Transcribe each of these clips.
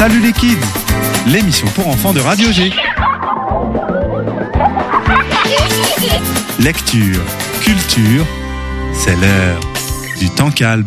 Salut les kids, l'émission pour enfants de Radio G. Lecture, culture, c'est l'heure du temps calme.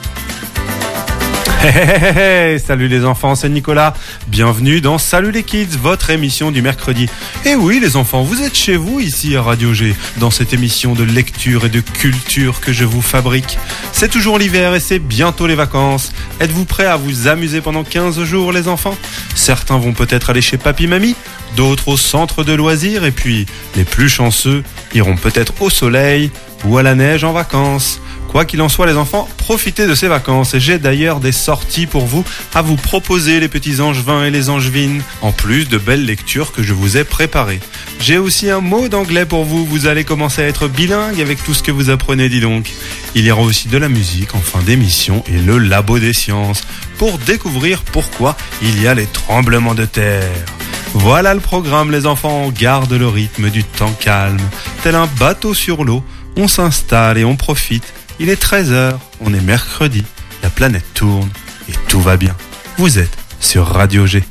Hey, salut les enfants, c'est Nicolas. Bienvenue dans Salut les kids, votre émission du mercredi. Et oui les enfants, vous êtes chez vous ici à Radio G, dans cette émission de lecture et de culture que je vous fabrique. C'est toujours l'hiver et c'est bientôt les vacances. Êtes-vous prêts à vous amuser pendant 15 jours les enfants ? Certains vont peut-être aller chez papy-mamie, d'autres au centre de loisirs et puis les plus chanceux iront peut-être au soleil ou à la neige en vacances. Quoi qu'il en soit les enfants, profitez de ces vacances et j'ai d'ailleurs des sorties pour vous à vous proposer les petits angevins et les angevines, en plus de belles lectures que je vous ai préparées. J'ai aussi un mot d'anglais pour vous, vous allez commencer à être bilingue avec tout ce que vous apprenez, dis donc. Il y aura aussi de la musique en fin d'émission et le labo des sciences, pour découvrir pourquoi il y a les tremblements de terre. Voilà le programme les enfants, on garde le rythme du temps calme. Tel un bateau sur l'eau, on s'installe et on profite. Il est 13h, on est mercredi, la planète tourne et tout va bien. Vous êtes sur Radio G.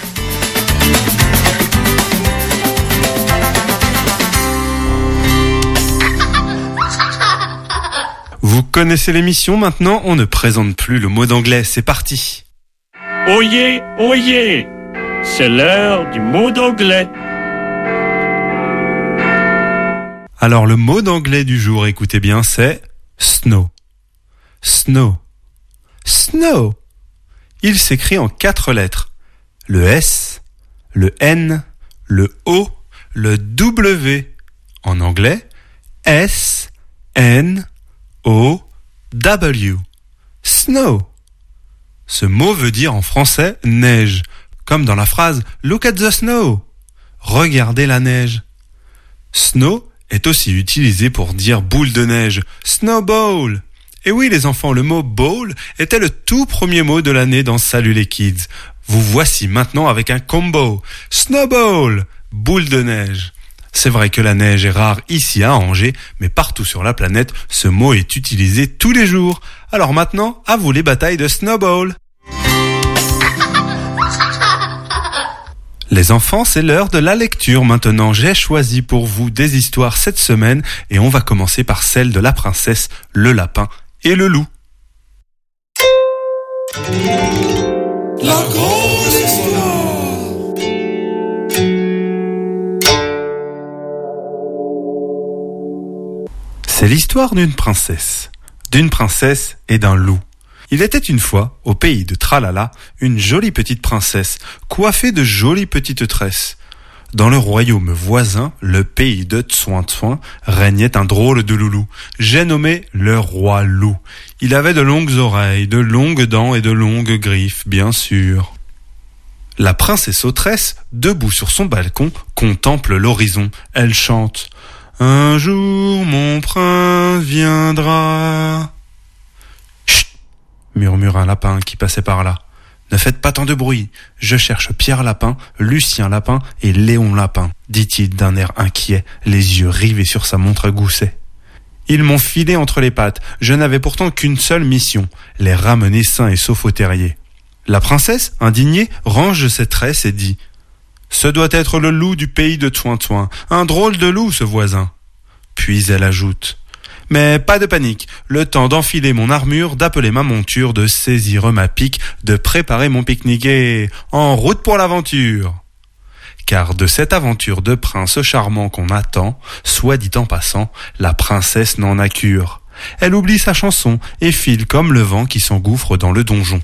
Vous connaissez l'émission maintenant, on ne présente plus le mot d'anglais, c'est parti. Oyez, oyez, c'est l'heure du mot d'anglais. Alors le mot d'anglais du jour, écoutez bien, c'est snow. Snow. Snow. Il s'écrit en 4 lettres. Le S, le N, le O, le W. En anglais, S, N, O, W. Snow. Ce mot veut dire en français neige, comme dans la phrase Look at the snow. Regardez la neige. Snow est aussi utilisé pour dire boule de neige, snowball. Et oui les enfants, le mot ball était le tout premier mot de l'année dans Salut les kids. Vous voici maintenant avec un combo, snowball, boule de neige. C'est vrai que la neige est rare ici à Angers, mais partout sur la planète, ce mot est utilisé tous les jours. Alors maintenant, à vous les batailles de snowball. Les enfants, c'est l'heure de la lecture. Maintenant, j'ai choisi pour vous des histoires cette semaine et on va commencer par celle de la princesse, le lapin et le loup. La grosse histoire. C'est l'histoire d'une princesse et d'un loup. Il était une fois, au pays de Tralala, une jolie petite princesse, coiffée de jolies petites tresses. Dans le royaume voisin, le pays de Tsouin-Tsouin, régnait un drôle de loulou. J'ai nommé le roi loup. Il avait de longues oreilles, de longues dents et de longues griffes, bien sûr. La princesse autresse, debout sur son balcon, contemple l'horizon. Elle chante « Un jour mon prince viendra ». Murmura un lapin qui passait par là. « Ne faites pas tant de bruit, je cherche Pierre Lapin, Lucien Lapin et Léon Lapin, dit-il d'un air inquiet, les yeux rivés sur sa montre à gousset. Ils m'ont filé entre les pattes, je n'avais pourtant qu'une seule mission, les ramener sains et saufs au terrier. » La princesse, indignée, range ses tresses et dit « Ce doit être le loup du pays de Tsouin-Tsouin, un drôle de loup ce voisin. » Puis elle ajoute « Mais pas de panique, le temps d'enfiler mon armure, d'appeler ma monture, de saisir ma pique, de préparer mon pique-nique et en route pour l'aventure. » Car de cette aventure de prince charmant qu'on attend, soit dit en passant, la princesse n'en a cure. Elle oublie sa chanson et file comme le vent qui s'engouffre dans le donjon.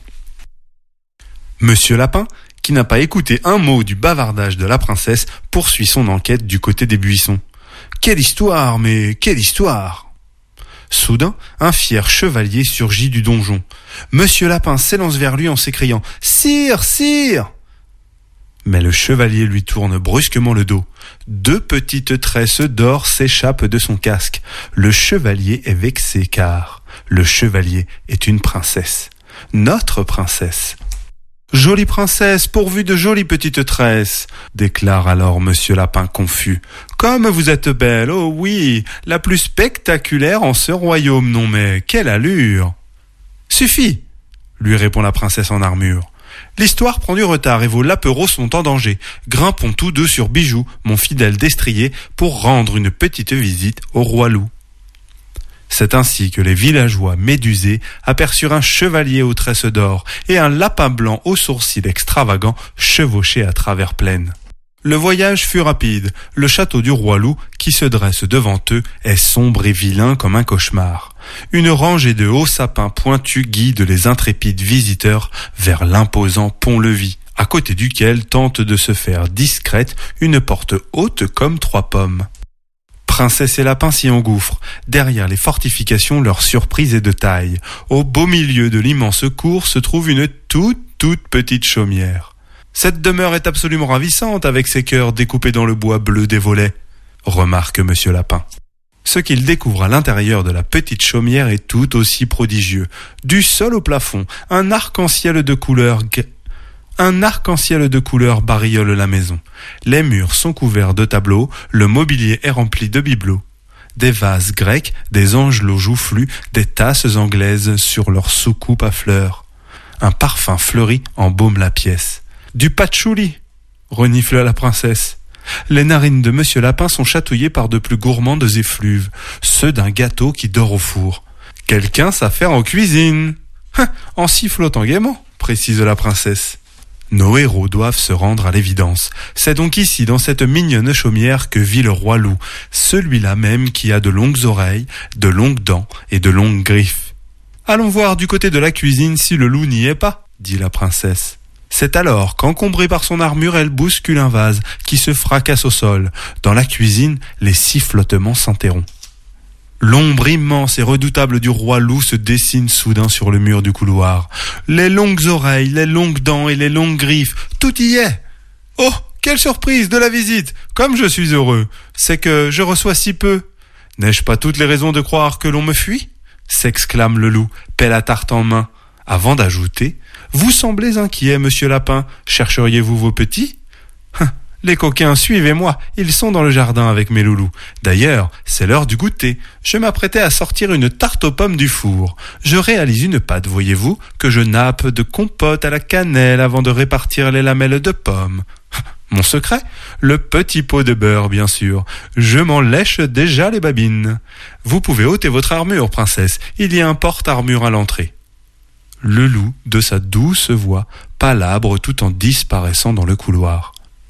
Monsieur Lapin, qui n'a pas écouté un mot du bavardage de la princesse, poursuit son enquête du côté des buissons. Quelle histoire, mais quelle histoire! Soudain, un fier chevalier surgit du donjon. Monsieur Lapin s'élance vers lui en s'écriant « Sire, sire !» Mais le chevalier lui tourne brusquement le dos. 2 petites tresses d'or s'échappent de son casque. Le chevalier est vexé car le chevalier est une princesse. Notre princesse. « Jolie princesse, pourvue de jolies petites tresses !» déclare alors Monsieur Lapin confus. « Comme vous êtes belle, oh oui, la plus spectaculaire en ce royaume, non mais quelle allure !»« Suffit !» lui répond la princesse en armure. L'histoire prend du retard et vos lapereaux sont en danger. Grimpons tous deux sur Bijou, mon fidèle destrier, pour rendre une petite visite au roi loup. C'est ainsi que les villageois médusés aperçurent un chevalier aux tresses d'or et un lapin blanc aux sourcils extravagants chevaucher à travers plaines. Le voyage fut rapide. Le château du roi loup, qui se dresse devant eux, est sombre et vilain comme un cauchemar. Une rangée de hauts sapins pointus guide les intrépides visiteurs vers l'imposant pont-levis, à côté duquel tente de se faire discrète une porte haute comme 3 pommes. Princesse et lapin s'y engouffrent. Derrière les fortifications, leur surprise est de taille. Au beau milieu de l'immense cour se trouve une toute petite chaumière. Cette demeure est absolument ravissante avec ses cœurs découpés dans le bois bleu des volets, remarque Monsieur Lapin. Ce qu'il découvre à l'intérieur de la petite chaumière est tout aussi prodigieux. Du sol au plafond, un arc-en-ciel de couleurs bariole la maison. Les murs sont couverts de tableaux, le mobilier est rempli de bibelots. Des vases grecs, des angelots joufflus, des tasses anglaises sur leurs soucoupes à fleurs. Un parfum fleuri embaume la pièce. Du patchouli, renifla la princesse. Les narines de Monsieur Lapin sont chatouillées par de plus gourmandes effluves, ceux d'un gâteau qui dort au four. Quelqu'un s'affaire en cuisine. En sifflotant gaiement, précise la princesse. Nos héros doivent se rendre à l'évidence. C'est donc ici, dans cette mignonne chaumière, que vit le roi loup, celui-là même qui a de longues oreilles, de longues dents et de longues griffes. Allons voir du côté de la cuisine si le loup n'y est pas, dit la princesse. C'est alors qu'encombrée par son armure, elle bouscule un vase qui se fracasse au sol. Dans la cuisine, les sifflotements s'interrompent. L'ombre immense et redoutable du roi loup se dessine soudain sur le mur du couloir. Les longues oreilles, les longues dents et les longues griffes, tout y est. Oh, quelle surprise de la visite! Comme je suis heureux! C'est que je reçois si peu. N'ai-je pas toutes les raisons de croire que l'on me fuit? S'exclame le loup, pelle à tarte en main, avant d'ajouter: vous semblez inquiet, Monsieur Lapin. Chercheriez-vous vos petits? Les coquins, suivez-moi. Ils sont dans le jardin avec mes loulous. D'ailleurs, c'est l'heure du goûter. Je m'apprêtais à sortir une tarte aux pommes du four. Je réalise une pâte, voyez-vous, que je nappe de compote à la cannelle avant de répartir les lamelles de pommes. Mon secret? Le petit pot de beurre, bien sûr. Je m'en lèche déjà les babines. Vous pouvez ôter votre armure, princesse. Il y a un porte-armure à l'entrée. Le loup, de sa douce voix, palabre tout en disparaissant dans le couloir.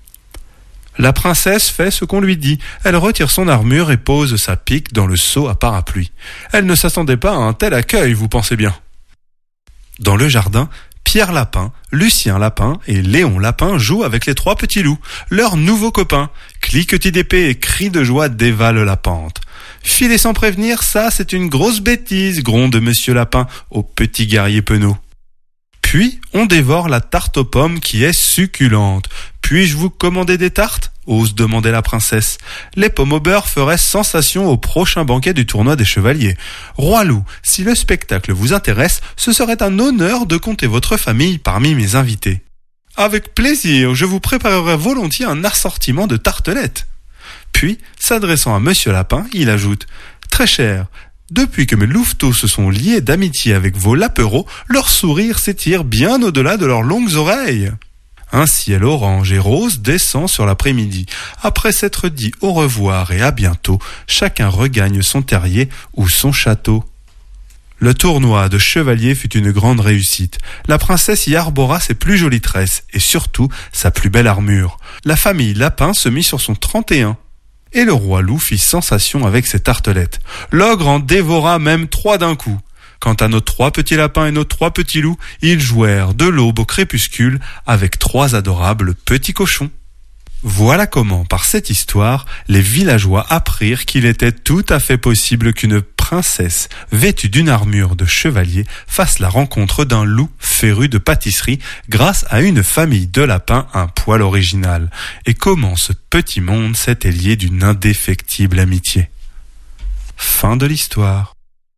La princesse fait ce qu'on lui dit. Elle retire son armure et pose sa pique dans le seau à parapluie. Elle ne s'attendait pas à un tel accueil, vous pensez bien. Dans le jardin, Pierre Lapin, Lucien Lapin et Léon Lapin jouent avec les 3 petits loups, leurs nouveaux copains. Cliquetis d'épée et cris de joie dévalent la pente. Filer sans prévenir, ça c'est une grosse bêtise, gronde Monsieur Lapin au petit guerrier penaud. Puis, on dévore la tarte aux pommes qui est succulente. Puis-je vous commander des tartes? Ose demander la princesse. Les pommes au beurre feraient sensation au prochain banquet du tournoi des chevaliers. Roi loup, si le spectacle vous intéresse, ce serait un honneur de compter votre famille parmi mes invités. Avec plaisir, je vous préparerai volontiers un assortiment de tartelettes. Puis, s'adressant à Monsieur Lapin, il ajoute: très cher, depuis que mes louveteaux se sont liés d'amitié avec vos lapereaux, leur sourire s'étire bien au-delà de leurs longues oreilles. Un ciel orange et rose descend sur l'après-midi. Après s'être dit au revoir et à bientôt, chacun regagne son terrier ou son château. Le tournoi de chevalier fut une grande réussite. La princesse y arbora ses plus jolies tresses et surtout sa plus belle armure. La famille Lapin se mit sur son 31. Et le roi loup fit sensation avec ses tartelettes. L'ogre en dévora même 3 d'un coup. Quant à nos 3 petits lapins et nos 3 petits loups, ils jouèrent de l'aube au crépuscule avec 3 adorables petits cochons. Voilà comment, par cette histoire, les villageois apprirent qu'il était tout à fait possible qu'une princesse, vêtue d'une armure de chevalier, fasse la rencontre d'un loup féru de pâtisserie grâce à une famille de lapins un poil original, et comment ce petit monde s'était lié d'une indéfectible amitié. Fin de l'histoire.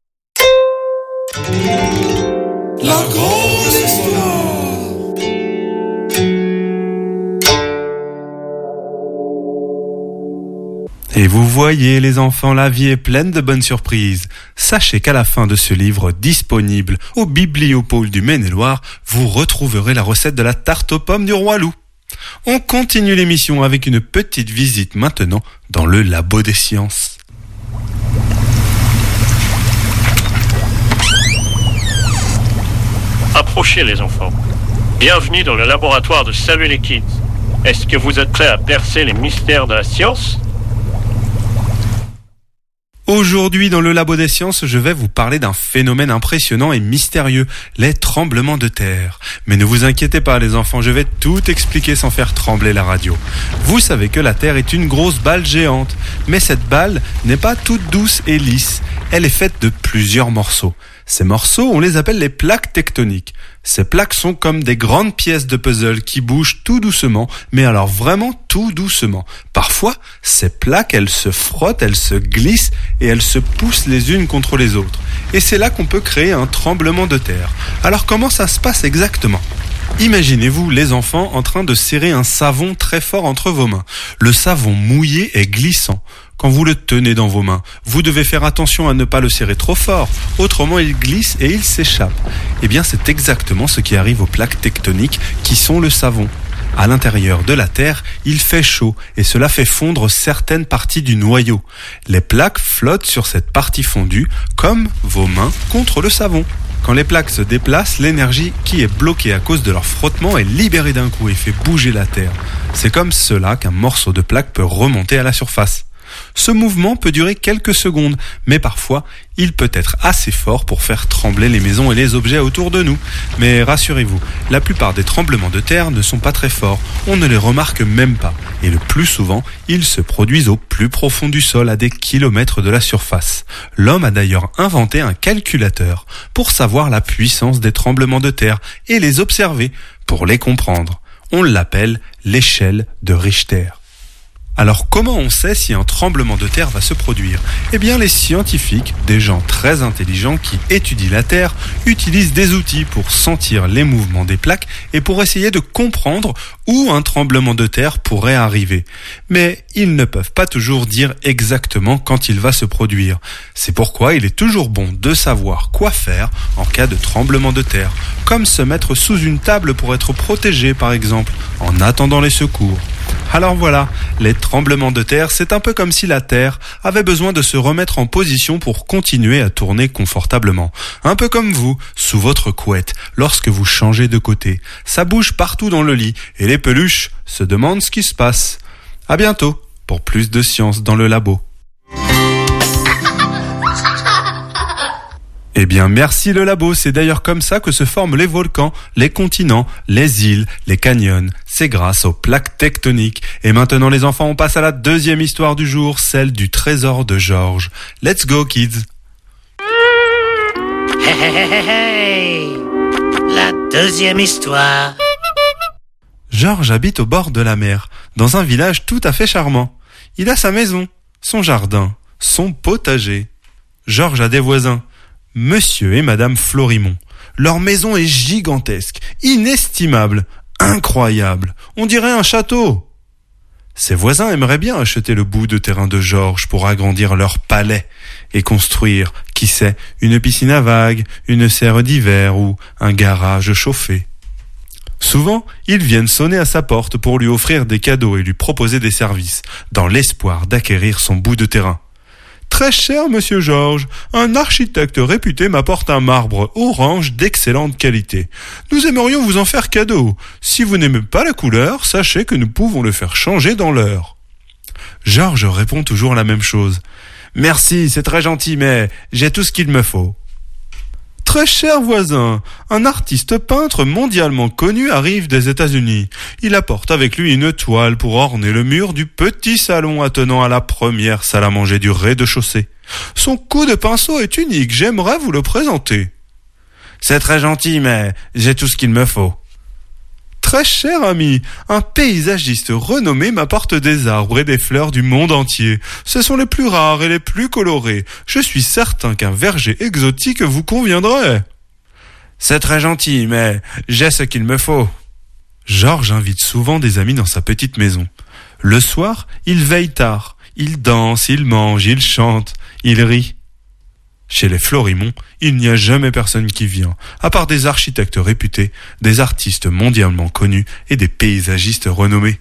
La grosse histoire. Et vous voyez les enfants, la vie est pleine de bonnes surprises. Sachez qu'à la fin de ce livre disponible au Bibliopôle du Maine-et-Loire, vous retrouverez la recette de la tarte aux pommes du roi loup. On continue l'émission avec une petite visite maintenant dans le labo des sciences. Approchez les enfants. Bienvenue dans le laboratoire de Salut les Kids. Est-ce que vous êtes prêts à percer les mystères de la science ? Aujourd'hui, dans le labo des sciences, je vais vous parler d'un phénomène impressionnant et mystérieux, les tremblements de terre. Mais ne vous inquiétez pas les enfants, je vais tout expliquer sans faire trembler la radio. Vous savez que la Terre est une grosse balle géante, mais cette balle n'est pas toute douce et lisse, elle est faite de plusieurs morceaux. Ces morceaux, on les appelle les plaques tectoniques. Ces plaques sont comme des grandes pièces de puzzle qui bougent tout doucement, mais alors vraiment tout doucement. Parfois, ces plaques, elles se frottent, elles se glissent et elles se poussent les unes contre les autres. Et c'est là qu'on peut créer un tremblement de terre. Alors comment ça se passe exactement ? Imaginez-vous les enfants en train de serrer un savon très fort entre vos mains. Le savon mouillé est glissant. Quand vous le tenez dans vos mains, vous devez faire attention à ne pas le serrer trop fort, autrement il glisse et il s'échappe. Eh bien c'est exactement ce qui arrive aux plaques tectoniques qui sont le savon. À l'intérieur de la Terre, il fait chaud et cela fait fondre certaines parties du noyau. Les plaques flottent sur cette partie fondue comme vos mains contre le savon. Quand les plaques se déplacent, l'énergie qui est bloquée à cause de leur frottement est libérée d'un coup et fait bouger la Terre. C'est comme cela qu'un morceau de plaque peut remonter à la surface. Ce mouvement peut durer quelques secondes, mais parfois, il peut être assez fort pour faire trembler les maisons et les objets autour de nous. Mais rassurez-vous, la plupart des tremblements de terre ne sont pas très forts, on ne les remarque même pas. Et le plus souvent, ils se produisent au plus profond du sol, à des kilomètres de la surface. L'homme a d'ailleurs inventé un calculateur pour savoir la puissance des tremblements de terre et les observer pour les comprendre. On l'appelle l'échelle de Richter. Alors comment on sait si un tremblement de terre va se produire ? Eh bien les scientifiques, des gens très intelligents qui étudient la Terre, utilisent des outils pour sentir les mouvements des plaques et pour essayer de comprendre où un tremblement de terre pourrait arriver. Mais ils ne peuvent pas toujours dire exactement quand il va se produire. C'est pourquoi il est toujours bon de savoir quoi faire en cas de tremblement de terre, comme se mettre sous une table pour être protégé par exemple, en attendant les secours. Alors voilà, les tremblements de terre, c'est un peu comme si la Terre avait besoin de se remettre en position pour continuer à tourner confortablement. Un peu comme vous, sous votre couette, lorsque vous changez de côté. Ça bouge partout dans le lit et les peluches se demandent ce qui se passe. À bientôt pour plus de science dans le labo. Eh bien, merci le labo, c'est d'ailleurs comme ça que se forment les volcans, les continents, les îles, les canyons. C'est grâce aux plaques tectoniques. Et maintenant les enfants, on passe à la deuxième histoire du jour, celle du trésor de Georges. Let's go kids! Hey, la deuxième histoire. Georges habite au bord de la mer, dans un village tout à fait charmant. Il a sa maison, son jardin, son potager. Georges a des voisins. Monsieur et Madame Florimond. Leur maison est gigantesque, inestimable, incroyable. On dirait un château. Ses voisins aimeraient bien acheter le bout de terrain de Georges pour agrandir leur palais et construire, qui sait, une piscine à vagues, une serre d'hiver ou un garage chauffé. Souvent, ils viennent sonner à sa porte pour lui offrir des cadeaux et lui proposer des services, dans l'espoir d'acquérir son bout de terrain. Très cher monsieur Georges, un architecte réputé m'apporte un marbre orange d'excellente qualité. Nous aimerions vous en faire cadeau. Si vous n'aimez pas la couleur, sachez que nous pouvons le faire changer dans l'heure. Georges répond toujours la même chose. Merci, c'est très gentil, mais j'ai tout ce qu'il me faut. Très cher voisin, un artiste peintre mondialement connu arrive des États-Unis. Il apporte avec lui une toile pour orner le mur du petit salon attenant à la première salle à manger du rez-de-chaussée. Son coup de pinceau est unique, j'aimerais vous le présenter. C'est très gentil, mais j'ai tout ce qu'il me faut. Très cher ami, un paysagiste renommé m'apporte des arbres et des fleurs du monde entier. Ce sont les plus rares et les plus colorés. Je suis certain qu'un verger exotique vous conviendrait. C'est très gentil, mais j'ai ce qu'il me faut. Georges invite souvent des amis dans sa petite maison. Le soir, il veille tard. il danse, il mange, il chante, il rit. Chez les Florimond, il n'y a jamais personne qui vient, à part des architectes réputés, des artistes mondialement connus et des paysagistes renommés.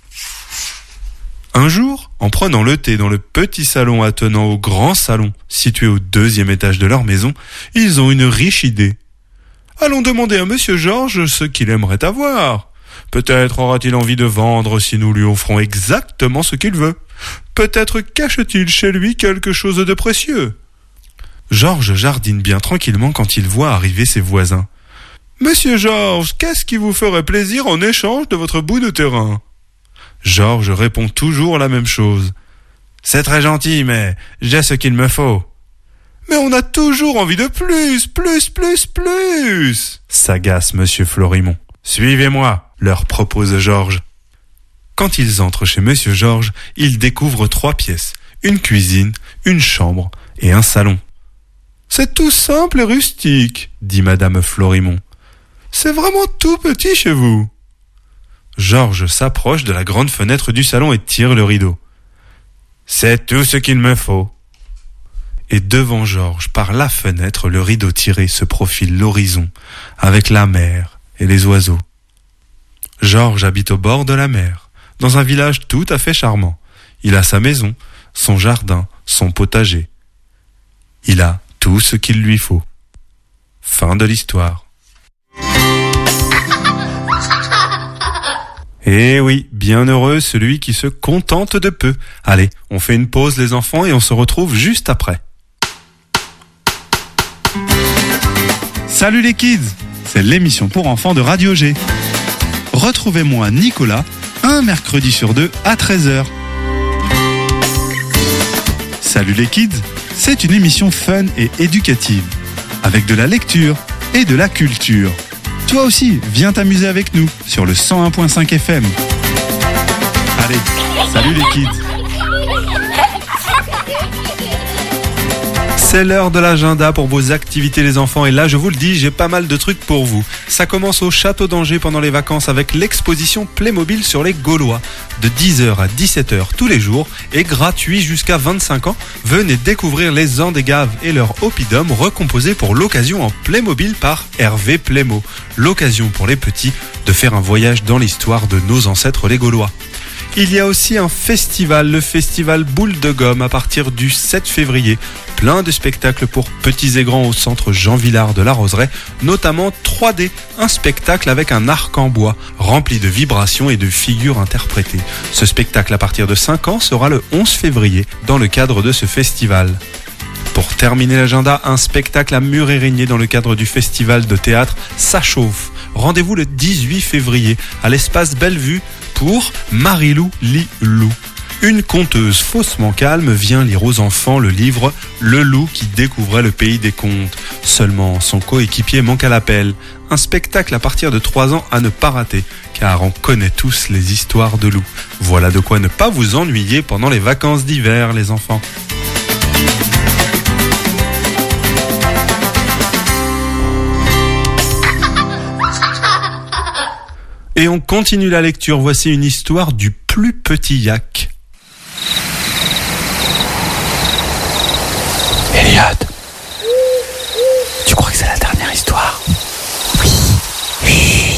Un jour, en prenant le thé dans le petit salon attenant au grand salon, situé au 2e étage de leur maison, ils ont une riche idée. Allons demander à Monsieur Georges ce qu'il aimerait avoir. Peut-être aura-t-il envie de vendre si nous lui offrons exactement ce qu'il veut. Peut-être cache-t-il chez lui quelque chose de précieux. Georges jardine bien tranquillement quand il voit arriver ses voisins. « Monsieur Georges, qu'est-ce qui vous ferait plaisir en échange de votre bout de terrain ?» Georges répond toujours la même chose. « C'est très gentil, mais j'ai ce qu'il me faut. »« Mais on a toujours envie de plus, plus !» s'agace Monsieur Florimond. « Suivez-moi !» leur propose Georges. Quand ils entrent chez Monsieur Georges, ils découvrent 3 pièces, une cuisine, une chambre et un salon. « C'est tout simple et rustique, » dit Madame Florimond. « C'est vraiment tout petit chez vous. » Georges s'approche de la grande fenêtre du salon et tire le rideau. « C'est tout ce qu'il me faut. » Et devant Georges, par la fenêtre, le rideau tiré, se profile l'horizon, avec la mer et les oiseaux. Georges habite au bord de la mer, dans un village tout à fait charmant. Il a sa maison, son jardin, son potager. Il a tout ce qu'il lui faut. Fin de l'histoire. Eh oui, bien heureux celui qui se contente de peu. Allez, on fait une pause les enfants et on se retrouve juste après. Salut les kids, c'est l'émission pour enfants de Radio G. Retrouvez-moi Nicolas, un mercredi sur 2 à 13h. Salut les kids, c'est une émission fun et éducative, avec de la lecture et de la culture. Toi aussi, viens t'amuser avec nous sur le 101.5 FM. Allez, salut les kids. C'est l'heure de l'agenda pour vos activités les enfants et là je vous le dis, j'ai pas mal de trucs pour vous. Ça commence au Château d'Angers pendant les vacances avec l'exposition Playmobil sur les Gaulois. De 10h à 17h tous les jours et gratuit jusqu'à 25 ans. Venez découvrir les Andégaves et leur oppidum recomposés pour l'occasion en Playmobil par Hervé Playmo. L'occasion pour les petits de faire un voyage dans l'histoire de nos ancêtres les Gaulois. Il y a aussi un festival, le festival Boule de Gomme à partir du 7 février. Plein de spectacles pour petits et grands au centre Jean Villard de la Roseraie, notamment 3D, un spectacle avec un arc en bois, rempli de vibrations et de figures interprétées. Ce spectacle à partir de 5 ans sera le 11 février dans le cadre de ce festival. Pour terminer l'agenda, un spectacle à Mur-et-Régnier dans le cadre du festival de théâtre Ça chauffe. Rendez-vous le 18 février à l'espace Bellevue pour Marilou lit loup. Une conteuse faussement calme vient lire aux enfants le livre Le loup qui découvrait le pays des contes. Seulement, son coéquipier manque à l'appel. Un spectacle à partir de 3 ans à ne pas rater, car on connaît tous les histoires de loups. Voilà de quoi ne pas vous ennuyer pendant les vacances d'hiver, les enfants. Et on continue la lecture. Voici une histoire du plus petit yak. Elliot, tu crois que c'est la dernière histoire? Oui. Chut.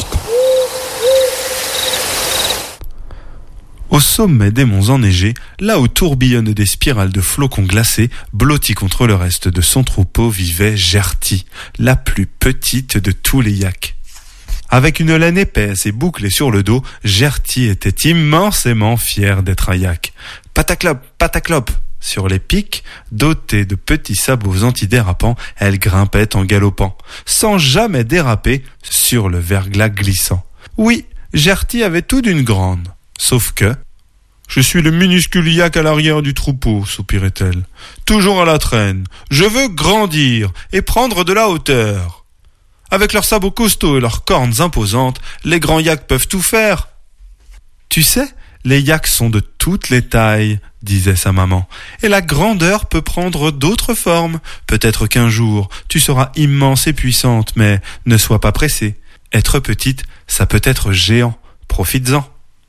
Au sommet des monts enneigés, là où tourbillonnent des spirales de flocons glacés, blottis contre le reste de son troupeau, vivait Gertie, la plus petite de tous les yaks. Avec une laine épaisse et bouclée sur le dos, Gertie était immensément fière d'être un yak. Pataclop, pataclop. Sur les pics, dotée de petits sabots antidérapants, elle grimpait en galopant, sans jamais déraper sur le verglas glissant. Oui, Gertie avait tout d'une grande. Sauf que... « Je suis le minuscule yak à l'arrière du troupeau, soupirait-elle. Toujours à la traîne. Je veux grandir et prendre de la hauteur. Avec leurs sabots costauds et leurs cornes imposantes, les grands yaks peuvent tout faire. Tu sais, les yaks sont de toutes les tailles, disait sa maman. Et la grandeur peut prendre d'autres formes. Peut-être qu'un jour, tu seras immense et puissante, mais ne sois pas pressée. Être petite, ça peut être géant. Profites-en.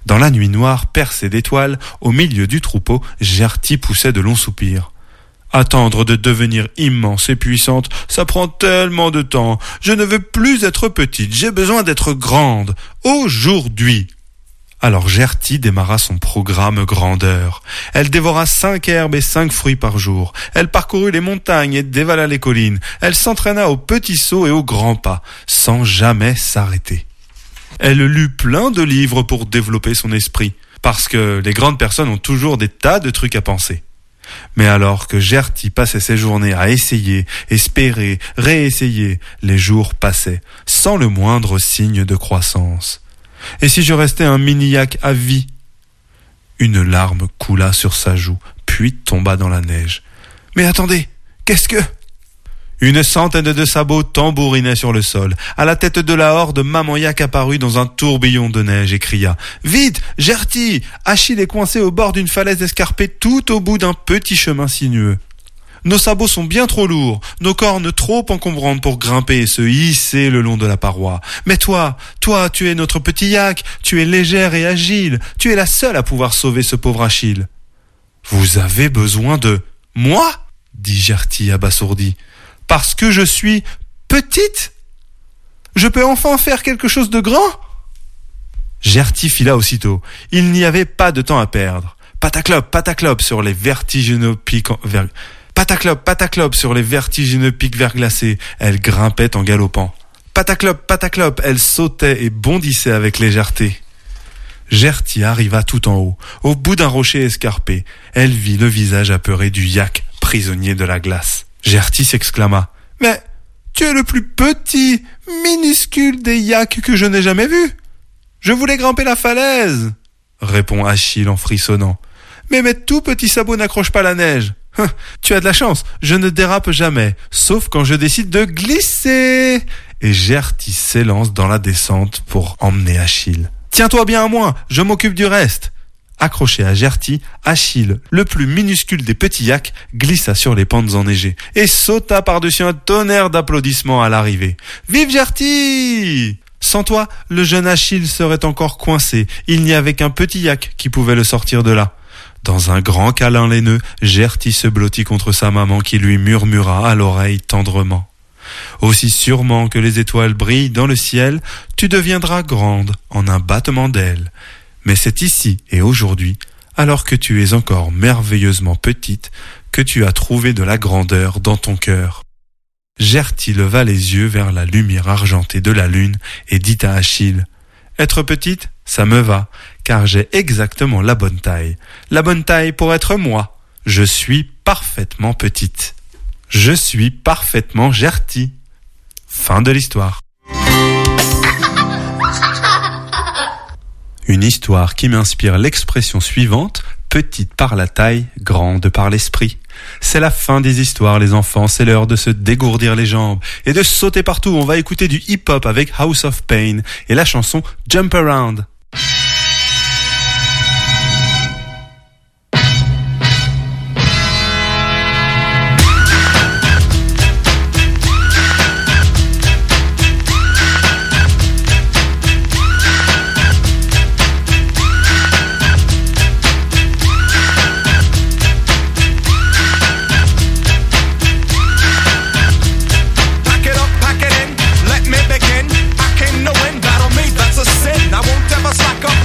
Dans la nuit noire percée d'étoiles, au milieu du troupeau, Gertie poussait de longs soupirs. Attendre de devenir immense et puissante, ça prend tellement de temps. Je ne veux plus être petite, j'ai besoin d'être grande. Aujourd'hui. Alors Gertie démarra son programme grandeur. Elle dévora 5 herbes et 5 fruits par jour. Elle parcourut les montagnes et dévala les collines. Elle s'entraîna aux petits sauts et aux grands pas, sans jamais s'arrêter. Elle lut plein de livres pour développer son esprit, parce que les grandes personnes ont toujours des tas de trucs à penser. Mais alors que Gertie passait ses journées à essayer, espérer, réessayer, les jours passaient, sans le moindre signe de croissance. Et si je restais un mini-yak à vie? Une larme coula sur sa joue, puis tomba dans la neige. Mais attendez, qu'est-ce que... Une centaine de sabots tambourinaient sur le sol. À la tête de la horde, Maman Yak apparut dans un tourbillon de neige et cria « Vite, Gertie ! Achille est coincé au bord d'une falaise escarpée tout au bout d'un petit chemin sinueux. Nos sabots sont bien trop lourds, nos cornes trop encombrantes pour grimper et se hisser le long de la paroi. Mais toi, tu es notre petit Yak, tu es légère et agile, tu es la seule à pouvoir sauver ce pauvre Achille. »« Vous avez besoin de... moi ?» dit Gertie abasourdi. Parce que je suis petite? Je peux enfin faire quelque chose de grand? Gertie fila aussitôt. Il n'y avait pas de temps à perdre. Pataclope sur les vertigineux pics Pataclope sur les vertigineux pics verglacés. Elle grimpait en galopant. Pataclope, elle sautait et bondissait avec légèreté. Gertie arriva tout en haut, au bout d'un rocher escarpé. Elle vit le visage apeuré du Yak, prisonnier de la glace. Gertie s'exclama « Mais tu es le plus petit, minuscule des yaks que je n'ai jamais vu. Je voulais grimper la falaise, répond Achille en frissonnant. Mais mes tout petits sabots n'accrochent pas la neige. Tu as de la chance, je ne dérape jamais, sauf quand je décide de glisser. » Et Gertie s'élance dans la descente pour emmener Achille. « Tiens-toi bien à moi, je m'occupe du reste. » Accroché à Gertie, Achille, le plus minuscule des petits yaks, glissa sur les pentes enneigées et sauta par-dessus un tonnerre d'applaudissements à l'arrivée. « Vive Gertie !» Sans toi, le jeune Achille serait encore coincé. Il n'y avait qu'un petit yak qui pouvait le sortir de là. Dans un grand câlin laineux, Gertie se blottit contre sa maman qui lui murmura à l'oreille tendrement. « Aussi sûrement que les étoiles brillent dans le ciel, tu deviendras grande en un battement d'ailes. Mais c'est ici et aujourd'hui, alors que tu es encore merveilleusement petite, que tu as trouvé de la grandeur dans ton cœur. » Gertie leva les yeux vers la lumière argentée de la lune et dit à Achille « Être petite, ça me va, car j'ai exactement la bonne taille. La bonne taille pour être moi. Je suis parfaitement petite. Je suis parfaitement Gertie. » Fin de l'histoire. Une histoire qui m'inspire l'expression suivante, petite par la taille, grande par l'esprit. C'est la fin des histoires, les enfants, c'est l'heure de se dégourdir les jambes et de sauter partout. On va écouter du hip-hop avec House of Pain et la chanson Jump Around. Pack it in, let me begin. I came to win, battle me, that's a sin. I won't ever slack up.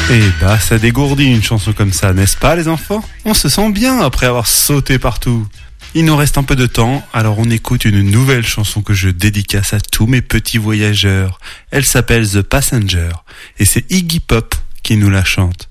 Eh bah, ça dégourdit une chanson comme ça, n'est-ce pas les enfants? On se sent bien après avoir sauté partout. Il nous reste un peu de temps, alors on écoute une nouvelle chanson que je dédicace à tous mes petits voyageurs. Elle s'appelle The Passenger, et c'est Iggy Pop qui nous la chante.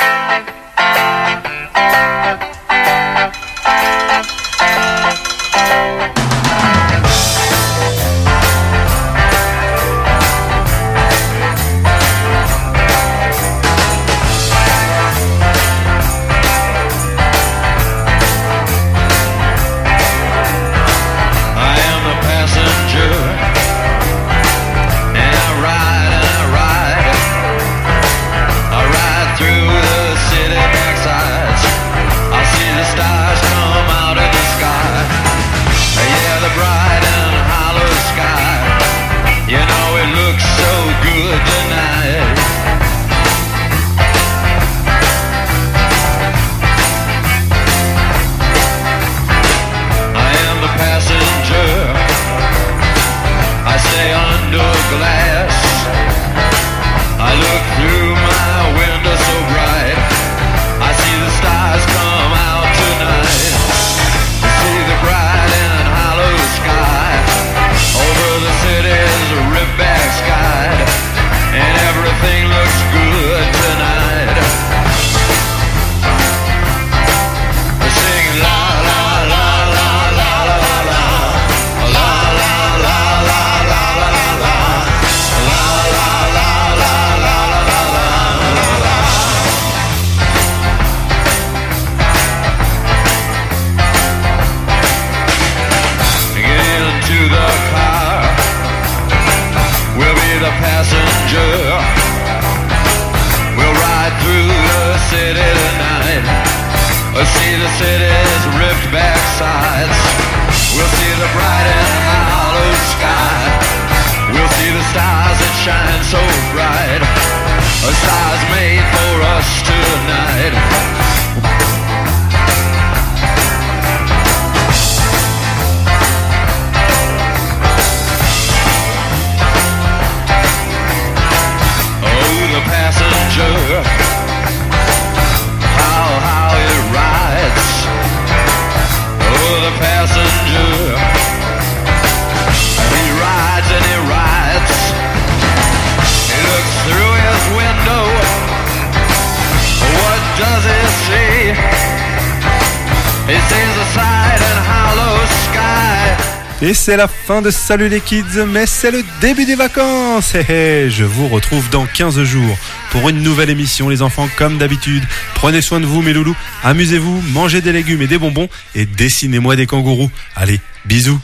Et c'est la fin de Salut les kids, mais c'est le début des vacances. Je vous retrouve dans 15 jours pour une nouvelle émission les enfants comme d'habitude. Prenez soin de vous mes loulous, amusez-vous, mangez des légumes et des bonbons et dessinez-moi des kangourous. Allez, bisous.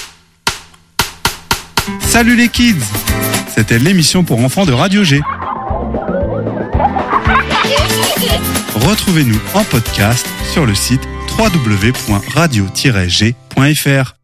Salut les kids, c'était l'émission pour enfants de Radio G. Retrouvez-nous en podcast sur le site www.radio-g.fr.